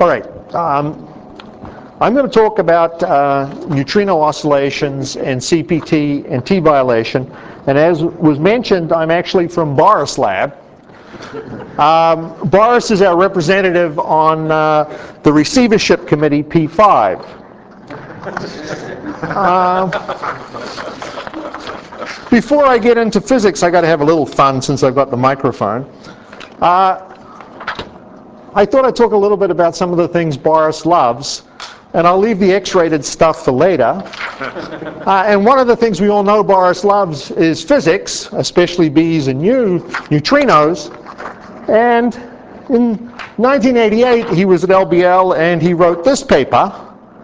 All right. I'm going to talk about neutrino oscillations and CPT and T-violation. And as was mentioned, I'm actually from Boris Lab. Boris is our representative on the receivership committee, P5. Before I get into physics, I got to have a little fun since I've got the microphone. I thought I'd talk a little bit about some of the things Boris loves, and I'll leave the X-rated stuff for later. And one of the things we all know Boris loves is physics, especially bees and neutrinos. And in 1988, he was at LBL, and he wrote this paper.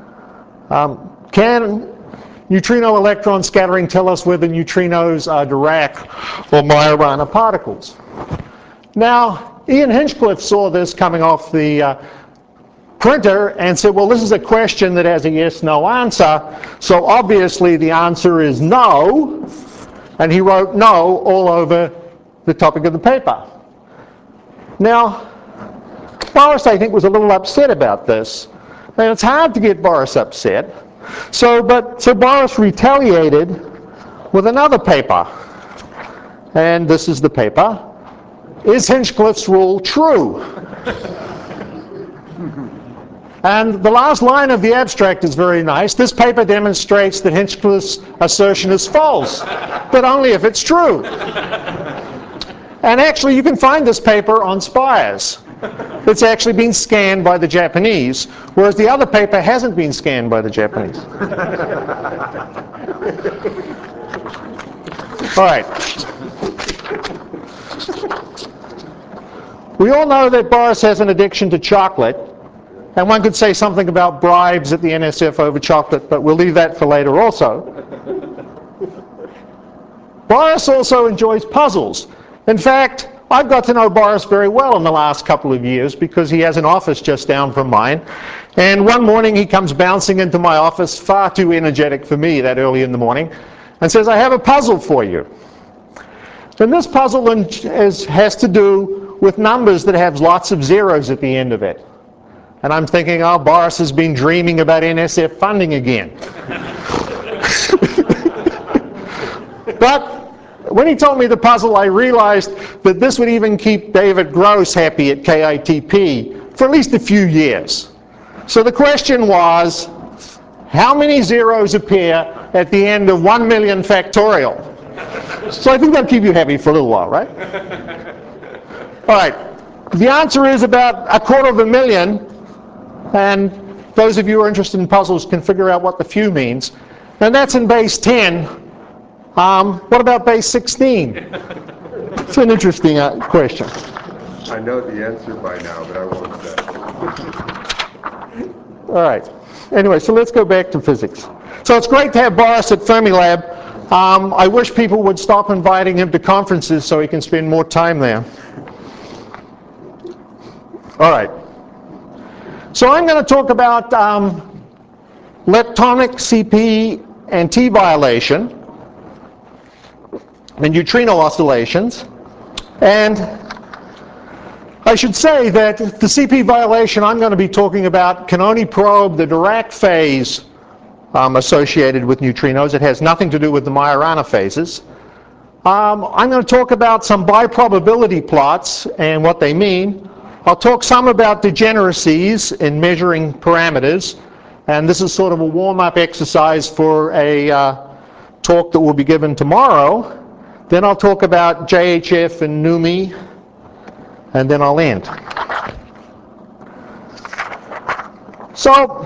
Can neutrino electron scattering tell us whether neutrinos are Dirac or Majorana particles? Now, Ian Hinchcliffe saw this coming off the printer and said, well, this is a question that has a yes-no answer, so obviously the answer is no, and he wrote no all over the topic of the paper. Now, Boris, I think, was a little upset about this, and it's hard to get Boris upset, so Boris retaliated with another paper, and this is the paper. Is Hinchcliffe's rule true? And the last line of the abstract is very nice. This paper demonstrates that Hinchcliffe's assertion is false, but only if it's true. And actually, you can find this paper on Spires. It's actually been scanned by the Japanese, whereas the other paper hasn't been scanned by the Japanese. All right. We all know that Boris has an addiction to chocolate. And one could say something about bribes at the NSF over chocolate, but we'll leave that for later also. Boris also enjoys puzzles. In fact, I've got to know Boris very well in the last couple of years because he has an office just down from mine. And one morning he comes bouncing into my office, far too energetic for me that early in the morning, and says, I have a puzzle for you. And this puzzle has to do with numbers that have lots of zeros at the end of it. And I'm thinking, oh, Boris has been dreaming about NSF funding again. But when he told me the puzzle, I realized that this would even keep David Gross happy at KITP for at least a few years. So the question was, how many zeros appear at the end of 1 million factorial? So I think that'll keep you happy for a little while, right? All right. The answer is about 250,000. And those of you who are interested in puzzles can figure out what the few means. And that's in base 10. What about base 16? It's an interesting question. I know the answer by now, but I won't say. All right. Anyway, so let's go back to physics. So it's great to have Boris at Fermilab. I wish people would stop inviting him to conferences so he can spend more time there. All right. So I'm going to talk about leptonic CP and T violation and neutrino oscillations. And I should say that the CP violation I'm going to be talking about can only probe the Dirac phase associated with neutrinos. It has nothing to do with the Majorana phases. I'm going to talk about some biprobability plots and what they mean. I'll talk some about degeneracies in measuring parameters, and this is sort of a warm-up exercise for a talk that will be given tomorrow. Then I'll talk about JHF and NUMI, and then I'll end. So,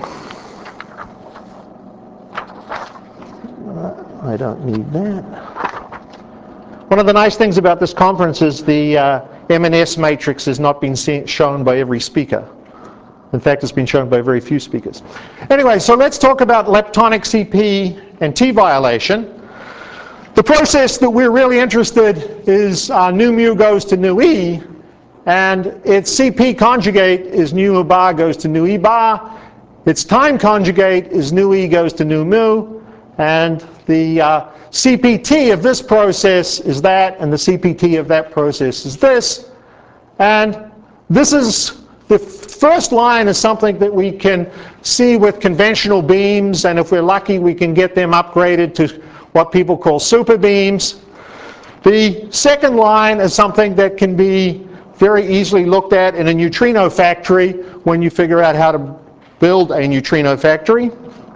I don't need that. One of the nice things about this conference is the M&S matrix has not been shown by every speaker. In fact, it's been shown by very few speakers. Anyway, so let's talk about leptonic CP and T violation. The process that we're really interested in is nu mu goes to nu e, and its CP conjugate is nu bar goes to nu e bar. Its time conjugate is nu e goes to nu mu, and the CPT of this process is that, and the CPT of that process is this. And this is the first line is something that we can see with conventional beams, and if we're lucky, we can get them upgraded to what people call super beams. The second line is something that can be very easily looked at in a neutrino factory when you figure out how to build a neutrino factory.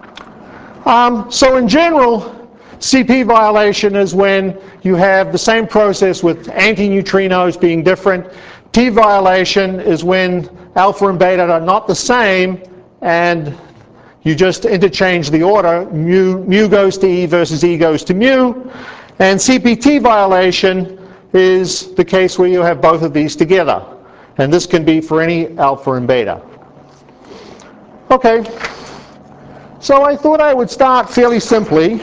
So in general, CP violation is when you have the same process with antineutrinos being different. T violation is when alpha and beta are not the same, and you just interchange the order. Mu goes to E versus E goes to mu. And CPT violation is the case where you have both of these together. And this can be for any alpha and beta. Okay, so I thought I would start fairly simply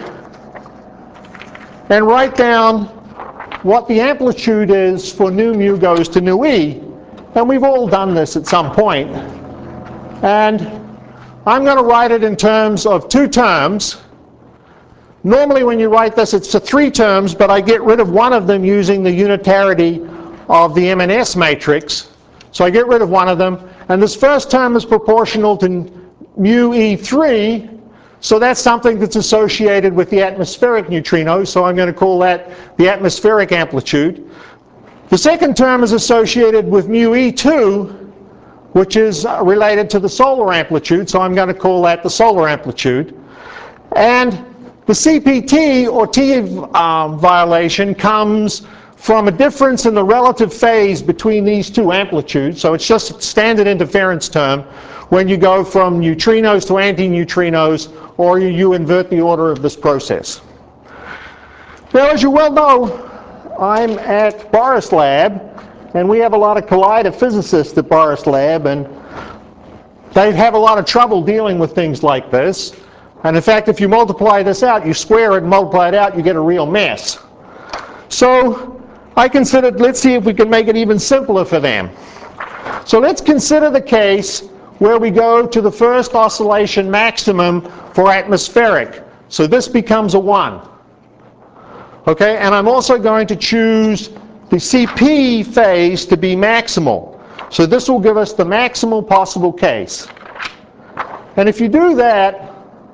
and write down what the amplitude is for nu mu goes to nu E. And we've all done this at some point. And I'm going to write it in terms of two terms. Normally when you write this, it's to three terms, but I get rid of one of them using the unitarity of the M&S matrix. So I get rid of one of them. And this first term is proportional to mu E3. So that's something that's associated with the atmospheric neutrino, so I'm going to call that the atmospheric amplitude. The second term is associated with mu E2, which is related to the solar amplitude, so I'm going to call that the solar amplitude. And the CPT, or T violation, comes from a difference in the relative phase between these two amplitudes, so it's just a standard interference term when you go from neutrinos to antineutrinos, or you invert the order of this process. Now, as you well know, I'm at Boris Lab, and we have a lot of collider physicists at Boris Lab, and they have a lot of trouble dealing with things like this. And in fact, if you multiply this out, you square it and multiply it out, you get a real mess. So I considered, let's see if we can make it even simpler for them. So let's consider the case where we go to the first oscillation maximum for atmospheric. So this becomes a 1. Okay, and I'm also going to choose the CP phase to be maximal. So this will give us the maximal possible case. And if you do that,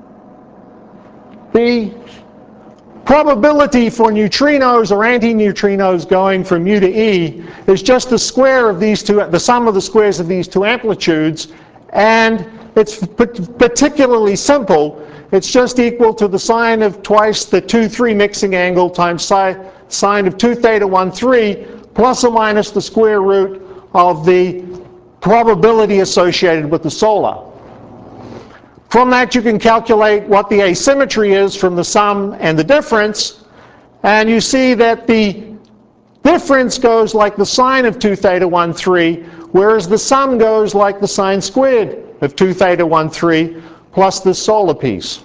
the probability for neutrinos or antineutrinos going from mu to E is just the square of these two, the sum of the squares of these two amplitudes, and it's particularly simple. It's just equal to the sine of twice the 2,3 mixing angle times sine of 2 theta 1, 3, plus or minus the square root of the probability associated with the solar. From that, you can calculate what the asymmetry is from the sum and the difference, and you see that the difference goes like the sine of 2 theta 1, 3, whereas the sum goes like the sine squared of 2 theta 1, 3, plus this solar piece.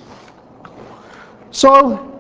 So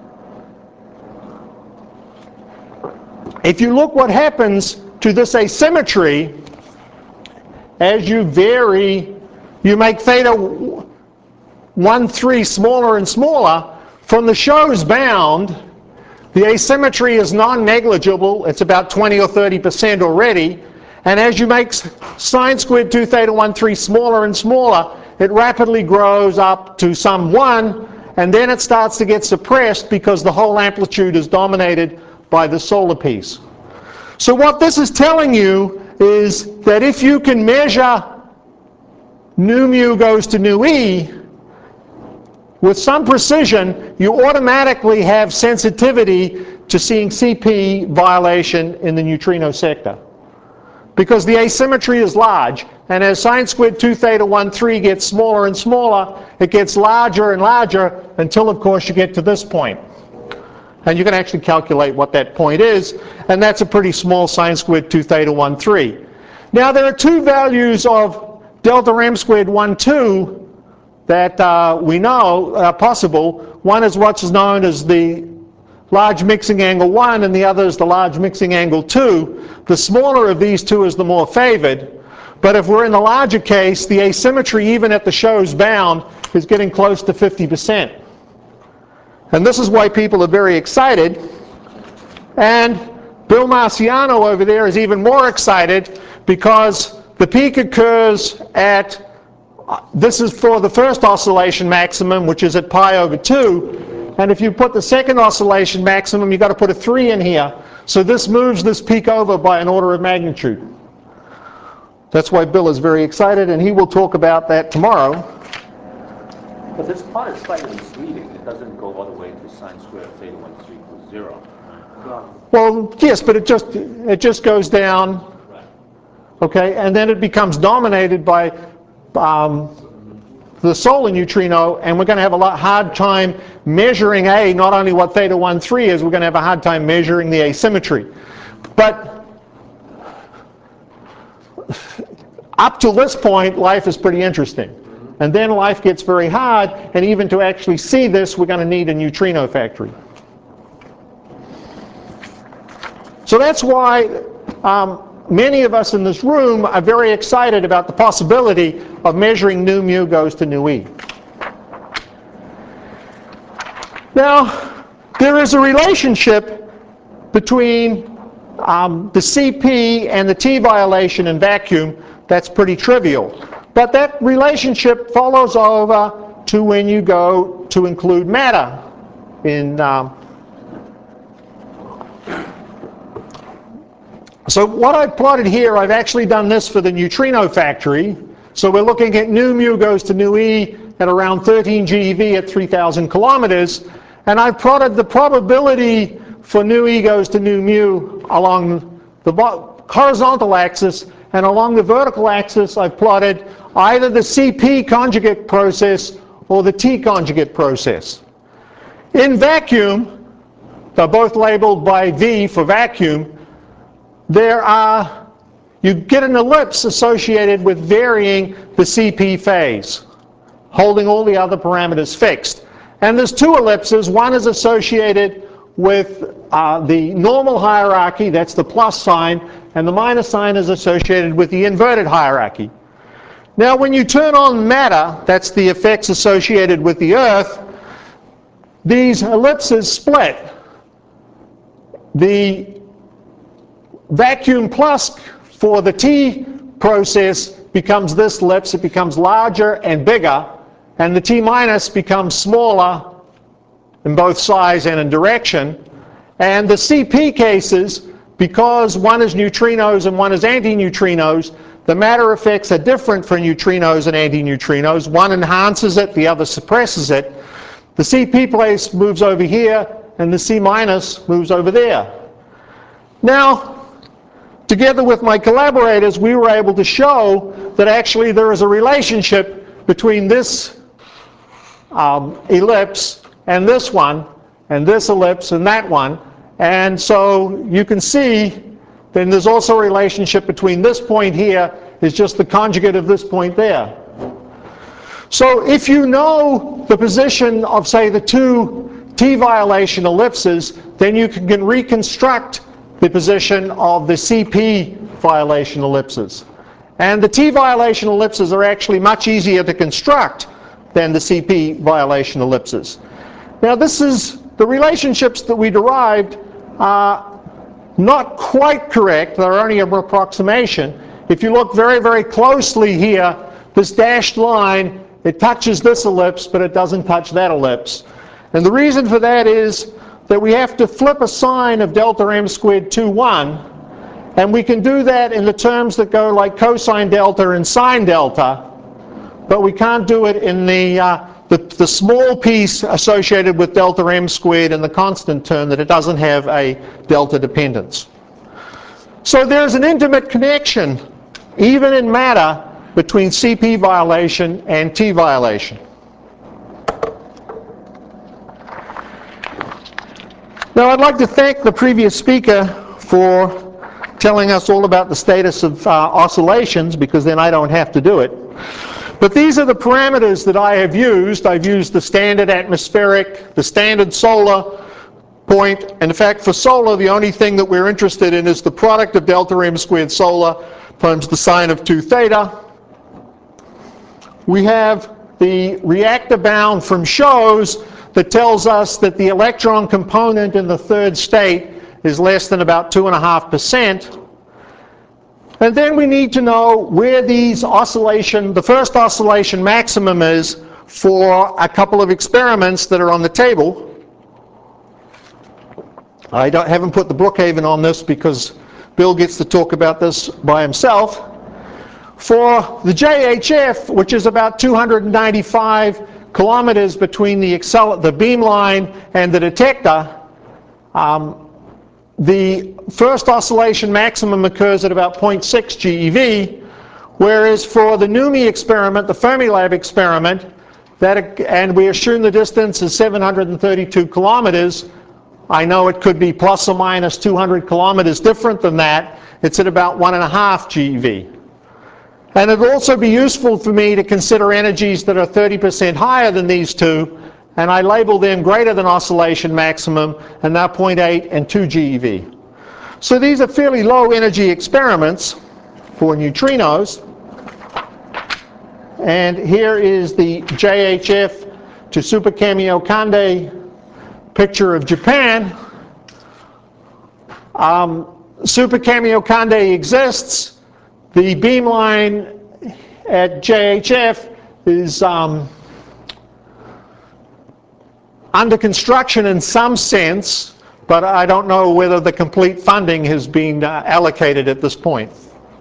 if you look what happens to this asymmetry, as you vary, you make theta 1, 3 smaller and smaller. From the show's bound, the asymmetry is non-negligible. It's about 20 or 30% already. And as you make sine squared 2 theta 1, 3 smaller and smaller, it rapidly grows up to some 1, and then it starts to get suppressed because the whole amplitude is dominated by the solar piece. So what this is telling you is that if you can measure nu mu goes to nu E with some precision, you automatically have sensitivity to seeing CP violation in the neutrino sector, because the asymmetry is large, and as sine squared 2 theta 1, 3 gets smaller and smaller, it gets larger and larger until, of course, you get to this point. And you can actually calculate what that point is, and that's a pretty small sine squared 2 theta 1, 3. Now, there are two values of delta m squared 1, 2 that we know are possible. One is what's known as the large mixing angle 1, and the other is the large mixing angle 2. The smaller of these two is the more favored. But if we're in the larger case, the asymmetry, even at the show's bound, is getting close to 50%. And this is why people are very excited. And Bill Marciano over there is even more excited, because The peak occurs at, this is for the first oscillation maximum, which is at pi over 2. And if you put the second oscillation maximum, you've got to put a 3 in here. So this moves this peak over by an order of magnitude. That's why Bill is very excited, and he will talk about that tomorrow. But this part is slightly misleading. It doesn't go all the way to sine squared of theta 1 is equal to 0. Well, yes, but it just goes down, Right. okay, and then it becomes dominated by the solar neutrino, and we're going to have a hard time measuring not only what theta 1,3 is, we're going to have a hard time measuring the asymmetry. But up to this point, life is pretty interesting. And then life gets very hard, and even to actually see this, we're going to need a neutrino factory. So that's why many of us in this room are very excited about the possibility of measuring nu mu goes to nu e. Now, there is a relationship between the CP and the T violation in vacuum that's pretty trivial. But that relationship follows over to when you go to include matter in. So what I've plotted here, I've actually done this for the neutrino factory. So we're looking at nu mu goes to nu e at around 13 GeV at 3,000 kilometers. And I've plotted the probability for nu e goes to nu mu along the horizontal axis, and along the vertical axis I've plotted either the CP conjugate process or the T conjugate process. In vacuum, they're both labeled by V for vacuum, you get an ellipse associated with varying the CP phase, holding all the other parameters fixed. And there's two ellipses. One is associated with the normal hierarchy, that's the plus sign, and the minus sign is associated with the inverted hierarchy. Now when you turn on matter, that's the effects associated with the Earth, these ellipses split. The vacuum plus for the T process becomes this ellipse. It becomes larger and bigger, and the T minus becomes smaller in both size and in direction. And the CP cases, because one is neutrinos and one is antineutrinos, the matter effects are different for neutrinos and antineutrinos. One enhances it, the other suppresses it. The CP place moves over here, and the C minus moves over there. Now, together with my collaborators, we were able to show that actually there is a relationship between this ellipse and this one, and this ellipse and that one. And so you can see then there's also a relationship between this point here is just the conjugate of this point there. So if you know the position of, say, the two T violation ellipses, then you can reconstruct the position of the CP violation ellipses. And the T violation ellipses are actually much easier to construct than the CP violation ellipses. Now this is, the relationships that we derived are not quite correct. They're only an approximation. If you look very, very closely here, this dashed line, it touches this ellipse, but it doesn't touch that ellipse. And the reason for that is that we have to flip a sign of delta m squared 2, 1, and we can do that in the terms that go like cosine delta and sine delta, but we can't do it in the small piece associated with delta m squared and the constant term, that it doesn't have a delta dependence. So there's an intimate connection, even in matter, between CP violation and T violation. Now I'd like to thank the previous speaker for telling us all about the status of oscillations, because then I don't have to do it. But these are the parameters that I have used. I've used the standard atmospheric, the standard solar point, and in fact for solar the only thing that we're interested in is the product of delta m squared solar times the sine of 2 theta. We have the reactor bound from shows that tells us that the electron component in the third state is less than about 2.5%. And then we need to know where the first oscillation maximum is for a couple of experiments that are on the table. I haven't put the Brookhaven on this because Bill gets to talk about this by himself. For the JHF, which is about 295 kilometers between the beamline and the detector, the first oscillation maximum occurs at about 0.6 GeV, whereas for the NUMMI experiment, the Fermilab experiment, and we assume the distance is 732 kilometers, I know it could be plus or minus 200 kilometers different than that, it's at about 1.5 GeV. And it would also be useful for me to consider energies that are 30% higher than these two, and I label them greater than oscillation maximum, and they're 0.8 and 2 GeV. So these are fairly low energy experiments for neutrinos. And here is the JHF to Super Kamiokande picture of Japan. Super Kamiokande exists. The beamline at JHF is under construction in some sense, but I don't know whether the complete funding has been allocated at this point.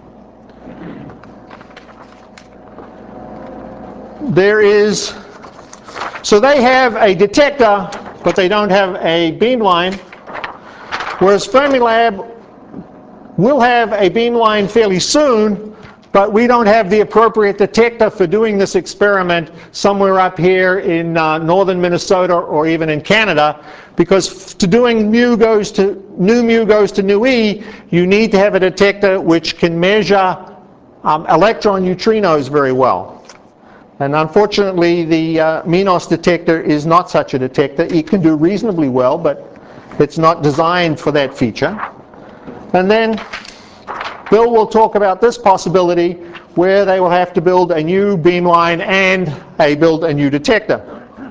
So they have a detector, but they don't have a beamline, whereas Fermilab will have a beamline fairly soon, but we don't have the appropriate detector for doing this experiment somewhere up here in northern Minnesota or even in Canada, because to doing nu mu goes to nu e, you need to have a detector which can measure electron neutrinos very well. And unfortunately, the Minos detector is not such a detector. It can do reasonably well, but it's not designed for that feature. And then Bill will talk about this possibility where they will have to build a new beamline and build a new detector.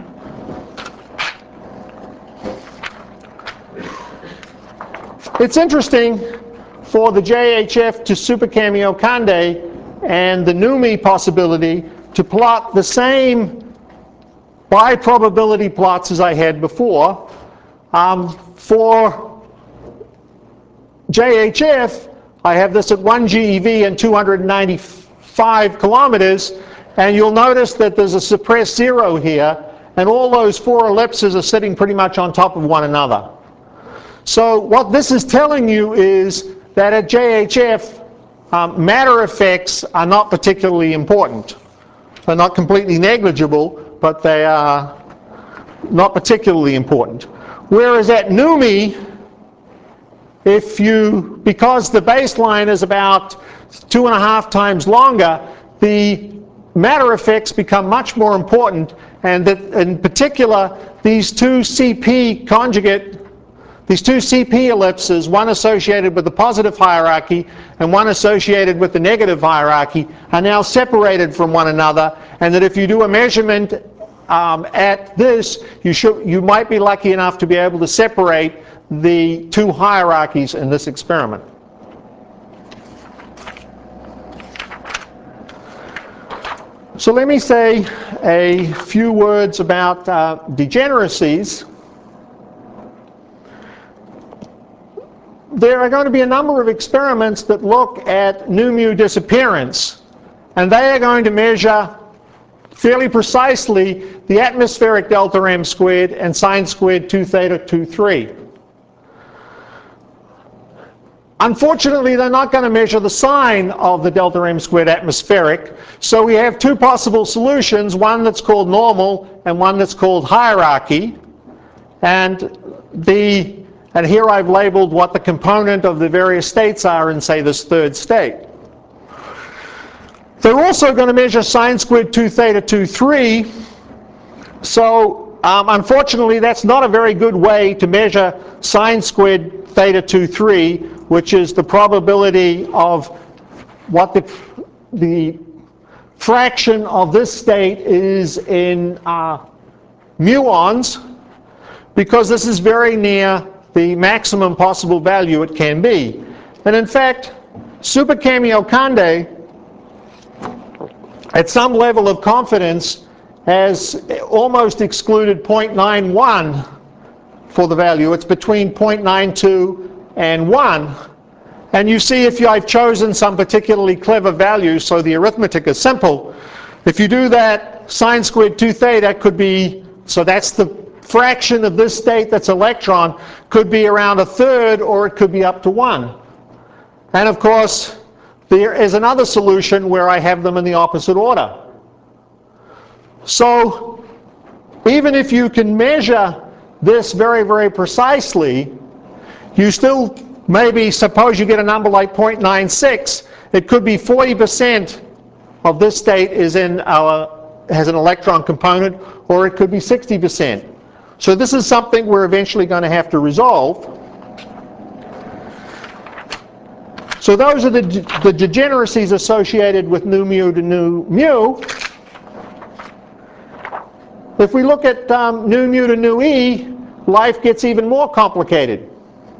It's interesting for the JHF to Super Kamiokande and the NUMMI possibility to plot the same bi-probability plots as I had before. For JHF, I have this at 1 GeV and 295 kilometers, and you'll notice that there's a suppressed zero here, and all those four ellipses are sitting pretty much on top of one another. So what this is telling you is that at JHF, matter effects are not particularly important. They're not completely negligible, but they are not particularly important. Whereas at NUMMI, because the baseline is about 2.5 times longer, the matter effects become much more important, and that in particular, these two CP ellipses, one associated with the positive hierarchy and one associated with the negative hierarchy, are now separated from one another, and that if you do a measurement at this, you might be lucky enough to be able to separate the two hierarchies in this experiment. So let me say a few words about degeneracies. There are going to be a number of experiments that look at nu mu disappearance, and they are going to measure fairly precisely the atmospheric delta m squared and sine squared 2 theta 2 3. Unfortunately, they're not going to measure the sign of the delta m squared atmospheric, so we have two possible solutions, one that's called normal and one that's called hierarchy. And here I've labeled what the component of the various states are in, say, this third state. They're also going to measure sine squared 2 theta 2 3. So unfortunately, that's not a very good way to measure sine squared theta 2 3, which is the probability of what the fraction of this state is in muons, because this is very near the maximum possible value it can be. And in fact, Super Kamiokande, at some level of confidence, has almost excluded 0.91 for the value. It's between 0.92 and 1. And you see if I've chosen some particularly clever value, so the arithmetic is simple. If you do that, sine squared 2 theta could be, so that's the fraction of this state that's electron, could be around 1/3 or it could be up to 1. And of course, there is another solution where I have them in the opposite order. So even if you can measure this very, very precisely, you still maybe, suppose you get a number like 0.96, it could be 40% of this state has an electron component, or it could be 60%. So this is something we're eventually going to have to resolve. So those are the degeneracies associated with nu mu to nu mu. If we look at nu mu to nu e, life gets even more complicated.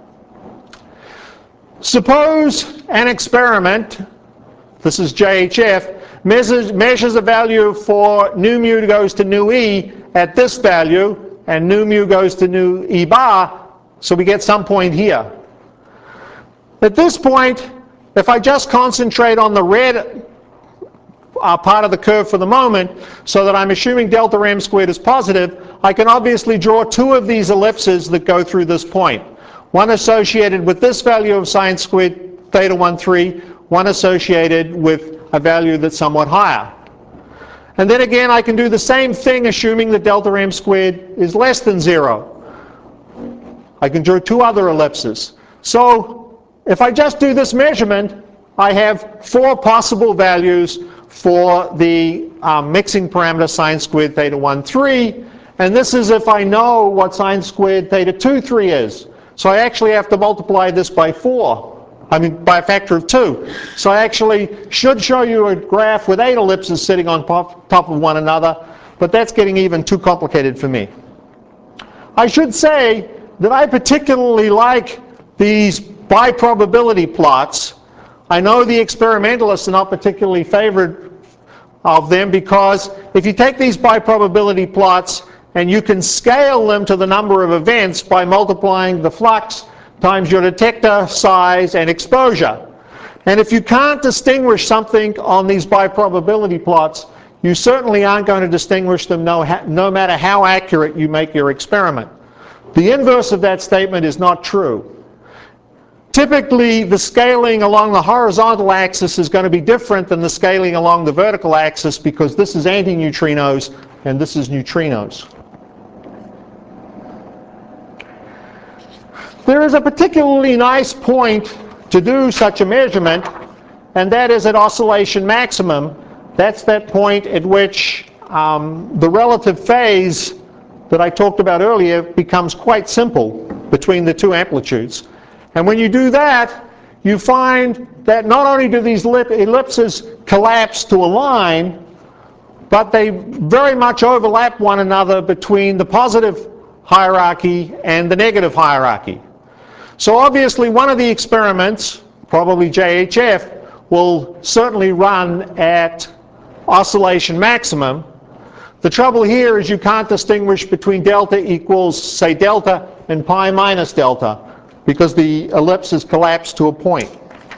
Suppose an experiment, this is JHF, measures a value for nu mu goes to nu e at this value, and nu mu goes to nu e bar, so we get some point here. At this point, if I just concentrate on the red part of the curve for the moment, so that I'm assuming delta m squared is positive, I can obviously draw two of these ellipses that go through this point. One associated with this value of sine squared theta 1,3, one associated with a value that's somewhat higher. And then again, I can do the same thing assuming that delta m squared is less than 0. I can draw two other ellipses. So if I just do this measurement, I have 4 possible values for the mixing parameter sine squared theta 1,3, and this is if I know what sine squared theta 2,3 is. So I actually have to multiply this by 4. I mean, by a factor of 2. So I actually should show you a graph with 8 ellipses sitting on top of one another, but that's getting even too complicated for me. I should say that I particularly like these bi-probability plots. I know the experimentalists are not particularly favored of them, because if you take these bi-probability plots and you can scale them to the number of events by multiplying the flux times your detector size and exposure. And if you can't distinguish something on these bi-probability plots, you certainly aren't going to distinguish them no matter how accurate you make your experiment. The inverse of that statement is not true. Typically, the scaling along the horizontal axis is going to be different than the scaling along the vertical axis, because this is antineutrinos and this is neutrinos. There is a particularly nice point to do such a measurement, and that is at oscillation maximum. That's that point at which the relative phase that I talked about earlier becomes quite simple between the two amplitudes. And when you do that, you find that not only do these ellipses collapse to a line, but they very much overlap one another between the positive hierarchy and the negative hierarchy. So obviously one of the experiments, probably JHF, will certainly run at oscillation maximum. The trouble here is you can't distinguish between delta equals, say, delta and pi minus delta, because the ellipses collapse to a point.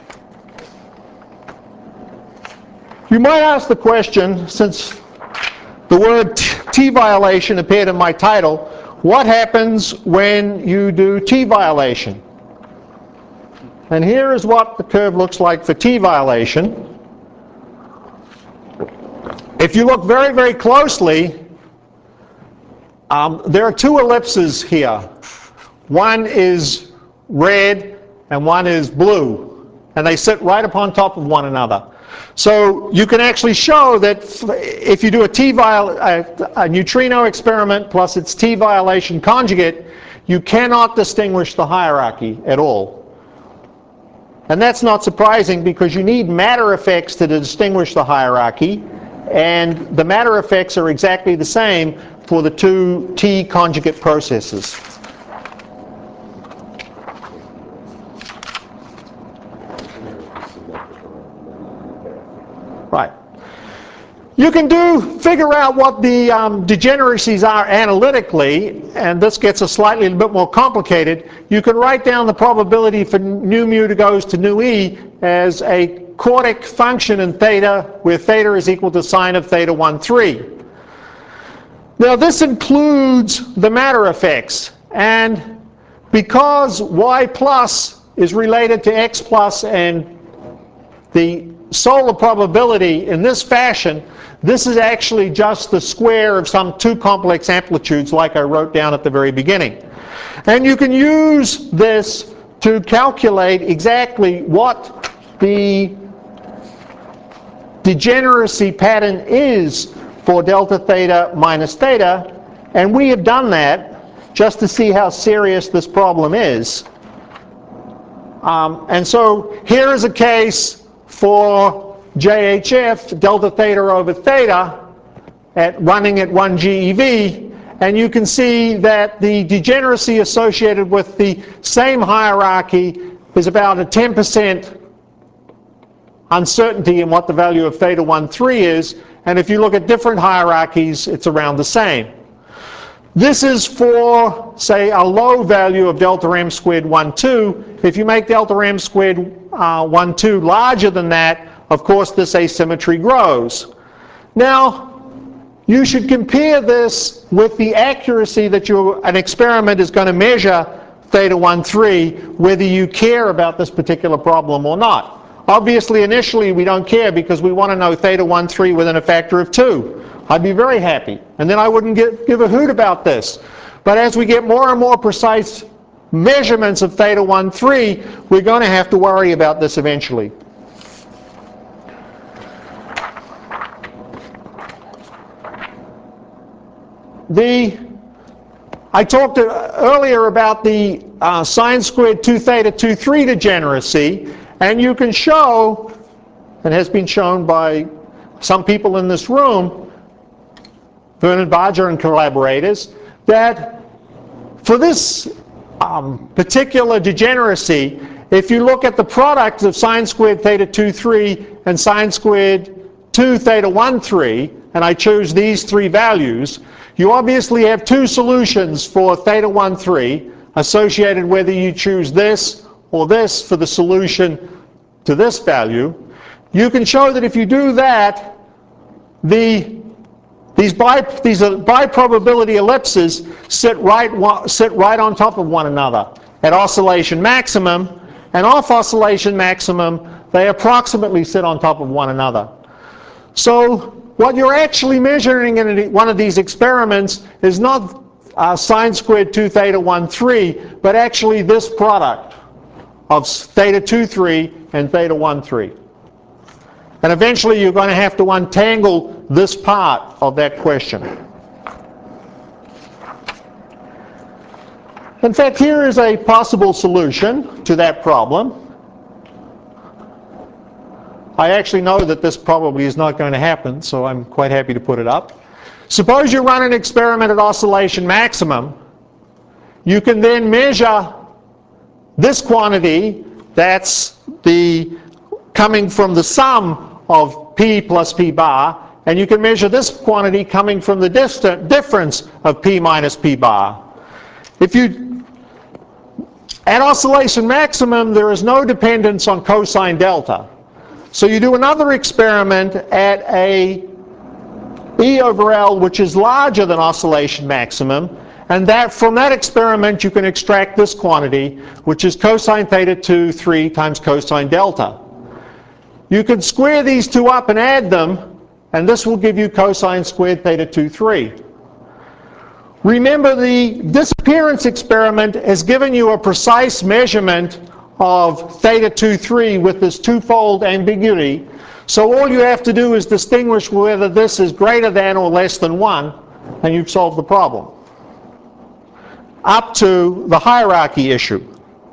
You might ask the question, since the word T-violation appeared in my title, what happens when you do T-violation? And here is what the curve looks like for T-violation. If you look very, very closely, there are two ellipses here. One is red and one is blue, and they sit right upon top of one another. So you can actually show that if you do a neutrino experiment plus its T-violation conjugate, you cannot distinguish the hierarchy at all. And that's not surprising, because you need matter effects to distinguish the hierarchy, and the matter effects are exactly the same for the two T conjugate processes. You can figure out what the degeneracies are analytically, and this gets a slightly bit more complicated. You can write down the probability for nu mu goes to nu e as a quartic function in theta, where theta is equal to sine of theta 1, 3. Now this includes the matter effects, and because y plus is related to x plus and the solar probability in this fashion, this is actually just the square of some two complex amplitudes like I wrote down at the very beginning. And you can use this to calculate exactly what the degeneracy pattern is for delta theta minus theta, and we have done that just to see how serious this problem is. And so here is a case for JHF, delta theta over theta, running at 1 GeV, and you can see that the degeneracy associated with the same hierarchy is about a 10% uncertainty in what the value of theta 1, 3 is, and if you look at different hierarchies, it's around the same. This is for, say, a low value of delta m squared 1, 2. If you make delta m squared 1, 2 larger than that, of course, this asymmetry grows. Now, you should compare this with the accuracy that an experiment is going to measure theta 1, 3, whether you care about this particular problem or not. Obviously, initially, we don't care because we want to know theta 1, 3 within a factor of 2. I'd be very happy, and then I wouldn't give a hoot about this. But as we get more and more precise measurements of theta 1, 3, we're going to have to worry about this eventually. I talked earlier about the sine squared 2 theta 2, 3 degeneracy, and you can show, and has been shown by some people in this room, Vernon Barger and collaborators, that for this particular degeneracy, if you look at the product of sine squared theta 2, 3 and sine squared 2 theta 1, 3, and I choose these three values, you obviously have two solutions for theta 1, 3 associated whether you choose this or this for the solution to this value. You can show that if you do that, these bi-probability ellipses sit right on top of one another at oscillation maximum, and off oscillation maximum, they approximately sit on top of one another. So what you're actually measuring in one of these experiments is not sine squared 2 theta 1, 3, but actually this product of theta 2, 3 and theta 1, 3. And eventually you're going to have to untangle this part of that question. In fact, here is a possible solution to that problem. I actually know that this probably is not going to happen, so I'm quite happy to put it up. Suppose you run an experiment at oscillation maximum. You can then measure this quantity, that's coming from the sum of P plus P bar, and you can measure this quantity coming from the difference of P minus P bar. At oscillation maximum, there is no dependence on cosine delta. So you do another experiment at a E over L, which is larger than oscillation maximum, and from that experiment you can extract this quantity, which is cosine theta 2, 3 times cosine delta. You can square these two up and add them, and this will give you cosine squared theta 2, 3. Remember, the disappearance experiment has given you a precise measurement of theta 2, 3 with this twofold ambiguity. So all you have to do is distinguish whether this is greater than or less than 1, and you've solved the problem. Up to the hierarchy issue.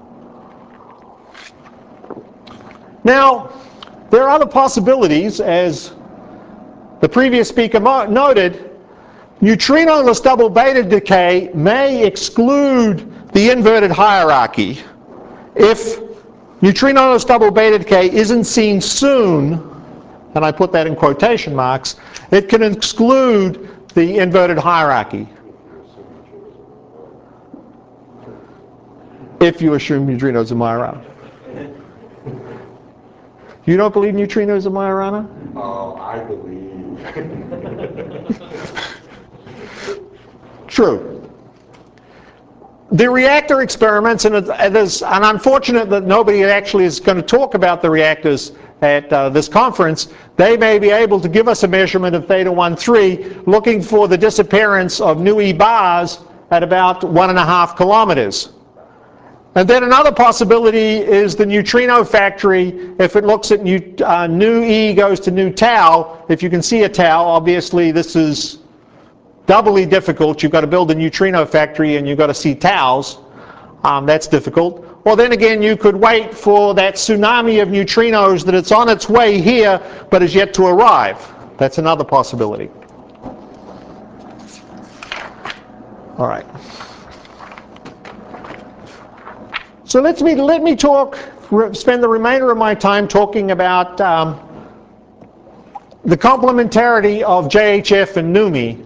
Now, there are other possibilities, as the previous speaker noted. Neutrinoless double beta decay may exclude the inverted hierarchy if neutrinoless double beta decay isn't seen soon, and I put that in quotation marks, it can exclude the inverted hierarchy. If you assume neutrinos are Majorana. You don't believe neutrinos are Majorana? I believe. True. The reactor experiments, and it is unfortunate that nobody actually is going to talk about the reactors at this conference. They may be able to give us a measurement of theta 1,3 looking for the disappearance of nu E bars at about 1.5 kilometers. And then another possibility is the neutrino factory. If it looks at nu E goes to nu tau, if you can see a tau, obviously this is doubly difficult. You've got to build a neutrino factory and you've got to see taus. That's difficult. Or then again, you could wait for that tsunami of neutrinos that it's on its way here but is yet to arrive. That's another possibility. All right. So let me spend the remainder of my time talking about the complementarity of JHF and NUMMI.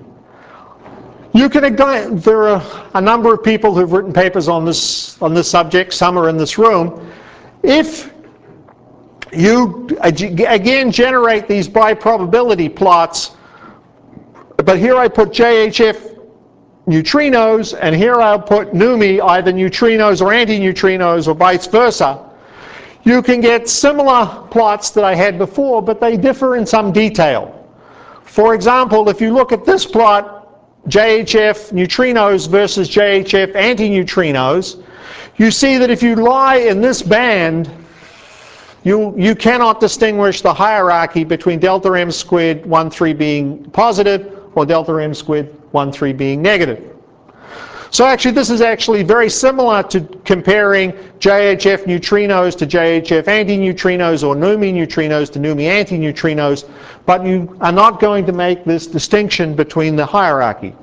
There are a number of people who've written papers on this subject. Some are in this room. If you, again, generate these bi-probability plots, but here I put JHF neutrinos, and here I'll put NUMMI, either neutrinos or antineutrinos or vice versa, you can get similar plots that I had before, but they differ in some detail. For example, if you look at this plot, JHF neutrinos versus JHF antineutrinos, you see that if you lie in this band, you cannot distinguish the hierarchy between delta m squared 1,3 being positive or delta m squared 1,3 being negative. So actually this is actually very similar to comparing JHF neutrinos to JHF antineutrinos or NUMMI neutrinos to NUMMI antineutrinos, but you are not going to make this distinction between the hierarchy.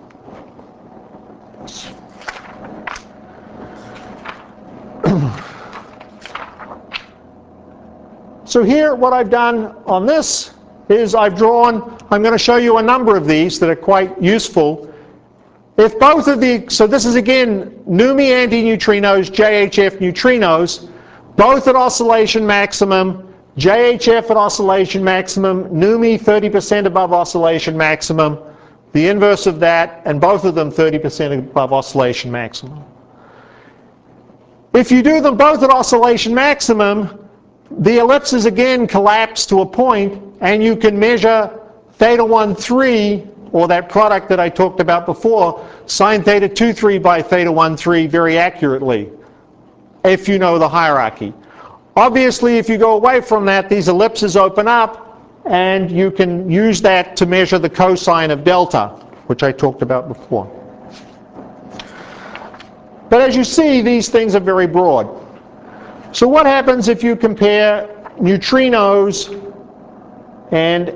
So here what I've done on this is I'm going to show you a number of these that are quite useful. If both of the, so this is again NUMMI antineutrinos, JHF neutrinos, both at oscillation maximum, JHF at oscillation maximum, NUMMI 30% above oscillation maximum, the inverse of that, and both of them 30% above oscillation maximum. If you do them both at oscillation maximum, the ellipses again collapse to a point, and you can measure theta 1,3, or that product that I talked about before, sine theta 2,3 by theta 1,3 very accurately, if you know the hierarchy. Obviously, if you go away from that, these ellipses open up, and you can use that to measure the cosine of delta, which I talked about before. But as you see, these things are very broad. So what happens if you compare neutrinos and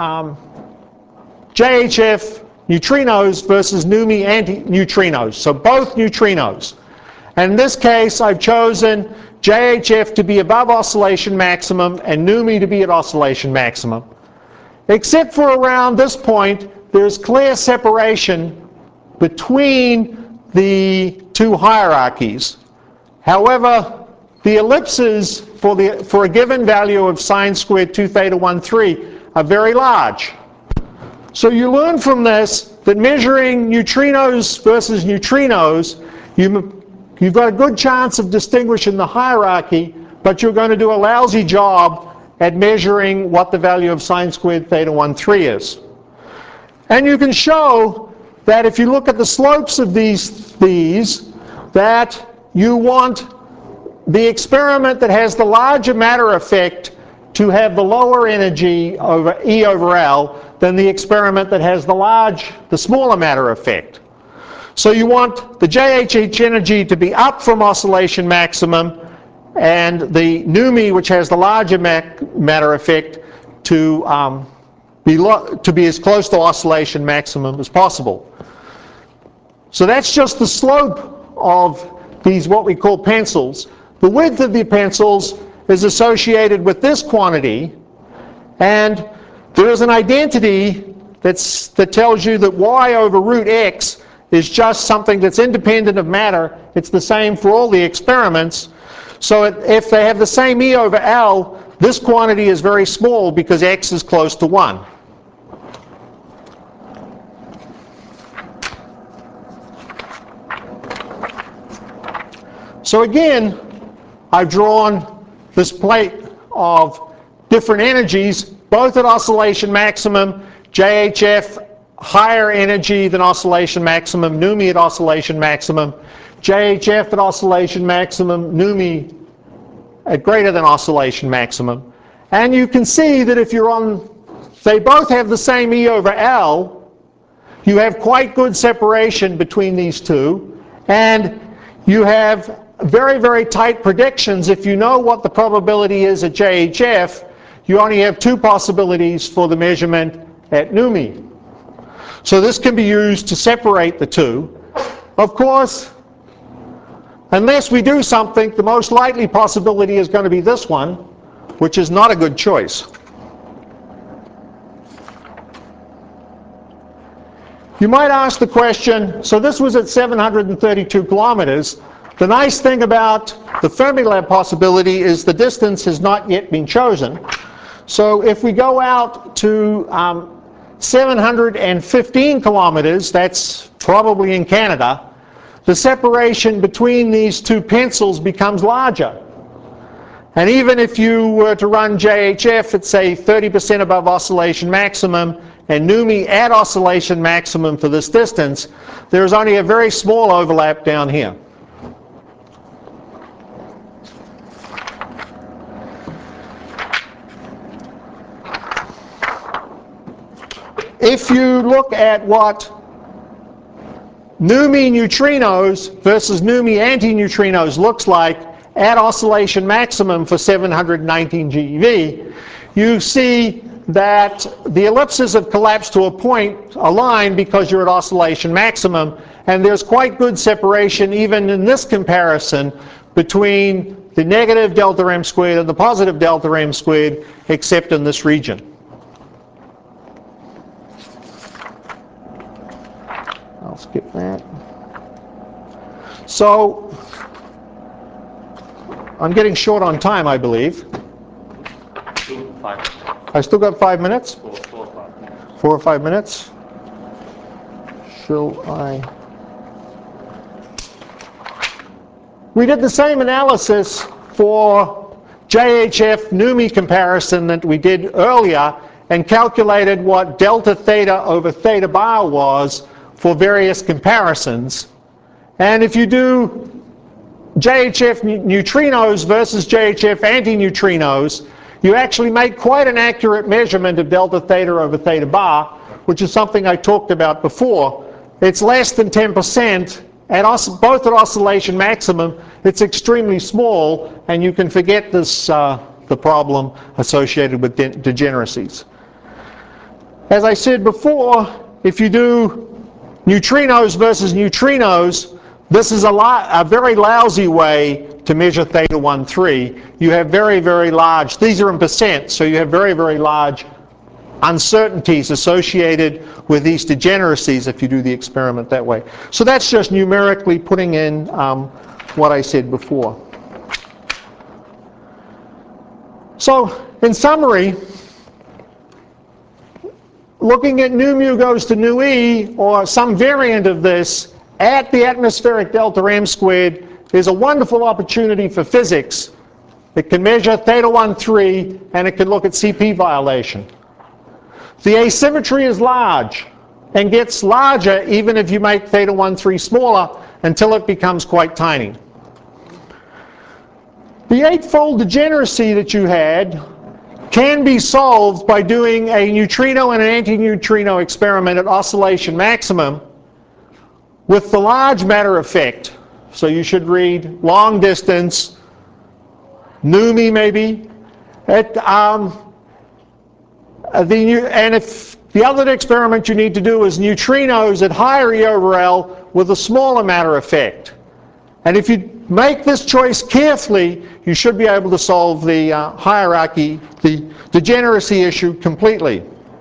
JHF neutrinos versus NUMMI antineutrinos, so both neutrinos. And in this case, I've chosen JHF to be above oscillation maximum and NUMMI to be at oscillation maximum. Except for around this point, there's clear separation between the two hierarchies. However, the ellipses for a given value of sine squared 2 theta 1,3 are very large. So you learn from this that measuring neutrinos versus neutrinos, you've got a good chance of distinguishing the hierarchy, but you're going to do a lousy job at measuring what the value of sine squared theta 1,3 is. And you can show that if you look at the slopes of these that you want the experiment that has the larger matter effect to have the lower energy over E over L than the experiment that has the smaller matter effect. So you want the JHH energy to be up from oscillation maximum and the NUMMI, which has the larger matter effect, to be as close to oscillation maximum as possible. So that's just the slope of these what we call pencils. The width of the pencils is associated with this quantity, and there is an identity that tells you that y over root x is just something that's independent of matter. It's the same for all the experiments. So if they have the same E over L, this quantity is very small because x is close to 1. So again, I've drawn this plate of different energies, both at oscillation maximum, JHF higher energy than oscillation maximum, NuMe at oscillation maximum, JHF at oscillation maximum, NuMe at greater than oscillation maximum. And you can see that if you're on, they both have the same E over L, you have quite good separation between these two, and you have very, very tight predictions. If you know what the probability is at JHF, you only have two possibilities for the measurement at NuMe. So this can be used to separate the two. Of course, unless we do something, the most likely possibility is going to be this one, which is not a good choice. You might ask the question, so this was at 732 kilometers. The nice thing about the Fermilab possibility is the distance has not yet been chosen. So if we go out to 715 kilometers, that's probably in Canada, the separation between these two pencils becomes larger. And even if you were to run JHF at, say, 30% above oscillation maximum and NuMe at oscillation maximum for this distance, there's only a very small overlap down here. If you look at what NuMe neutrinos versus NuMe antineutrinos looks like at oscillation maximum for 719 GeV, you see that the ellipses have collapsed to a point, a line, because you're at oscillation maximum, and there's quite good separation even in this comparison between the negative delta M squared and the positive delta M squared, except in this region. I'll skip that. So I'm getting short on time, I believe. 5 minutes. I still got 5 minutes? 4 or 5 minutes. 4 or 5 minutes? Shall I? We did the same analysis for JHF NuMe comparison that we did earlier and calculated what delta theta over theta bar was for various comparisons. And if you do JHF neutrinos versus JHF antineutrinos, you actually make quite an accurate measurement of delta theta over theta bar, which is something I talked about before. It's less than 10%. Both at oscillation maximum, it's extremely small, and you can forget this, the problem associated with degeneracies. As I said before, if you do neutrinos versus neutrinos, this is a very lousy way to measure theta 1,3. You have very, very large, these are in percent, so you have very, very large uncertainties associated with these degeneracies if you do the experiment that way. So that's just numerically putting in what I said before. So in summary, looking at nu mu goes to nu e, or some variant of this, at the atmospheric delta M squared is a wonderful opportunity for physics. It can measure theta 1,3, and it can look at CP violation. The asymmetry is large and gets larger even if you make theta 1,3 smaller until it becomes quite tiny. The eightfold degeneracy that you had can be solved by doing a neutrino and an antineutrino experiment at oscillation maximum with the large matter effect. So you should read long distance, NuMe maybe, and if the other experiment you need to do is neutrinos at higher E over L with a smaller matter effect. And if you make this choice carefully, you should be able to solve the hierarchy, the degeneracy issue completely.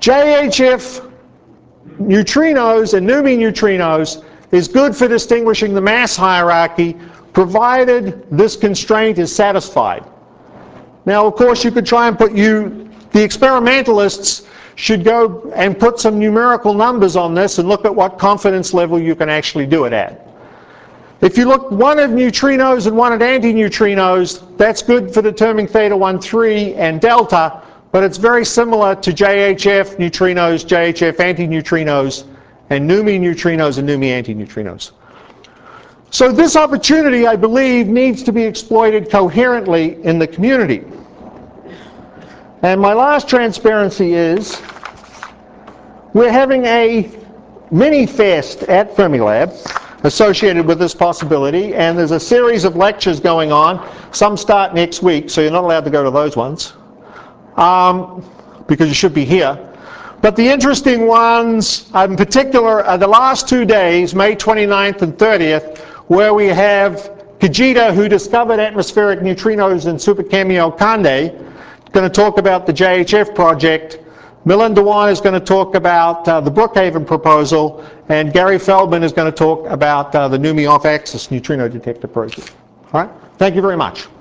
JHF neutrinos and NUMMI neutrinos is good for distinguishing the mass hierarchy, provided this constraint is satisfied. Now, of course, you could try and the experimentalists should go and put some numerical numbers on this and look at what confidence level you can actually do it at. If you look one at neutrinos and one at antineutrinos, that's good for determining theta 1,3 and delta, but it's very similar to JHF neutrinos, JHF antineutrinos, and NUMMI neutrinos and NUMMI antineutrinos. So this opportunity, I believe, needs to be exploited coherently in the community. And my last transparency is we're having a mini-fest at Fermilab associated with this possibility, and there's a series of lectures going on. Some start next week, so you're not allowed to go to those ones because you should be here. But the interesting ones in particular are the last 2 days, May 29th and 30th, where we have Kajita, who discovered atmospheric neutrinos in Super Kamiokande, going to talk about the JHF project. Milind Dewan is going to talk about the Brookhaven proposal, and Gary Feldman is going to talk about the NUMMI off-axis neutrino detector project. All right? Thank you very much.